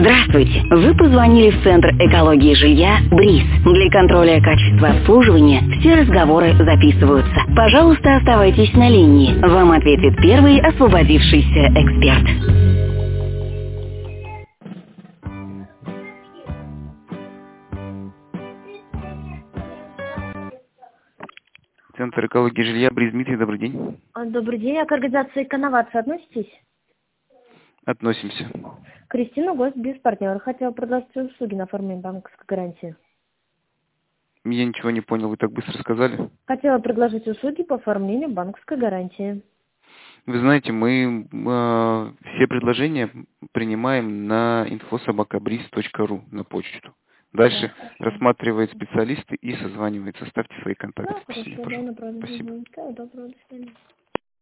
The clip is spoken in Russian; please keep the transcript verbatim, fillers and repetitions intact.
Здравствуйте! Вы позвонили в Центр экологии жилья БРИЗ. Для контроля качества обслуживания все разговоры записываются. Пожалуйста, оставайтесь на линии. Вам ответит первый освободившийся эксперт. Центр экологии жилья БРИЗ. Дмитрий, добрый день. Добрый день. А к организации «Коновация» относитесь? Относимся. Кристина, гость без партнера. Хотела предложить услуги на оформление банковской гарантии. Я ничего не понял, вы так быстро сказали. Хотела предложить услуги по оформлению банковской гарантии. Вы знаете, мы э, все предложения принимаем на инфо собака бриз точка ру на почту. Дальше да, рассматривает специалисты и созванивается. Ставьте свои контакты. Да, Спасибо. хорошо, да, Спасибо. доброго, до свидания.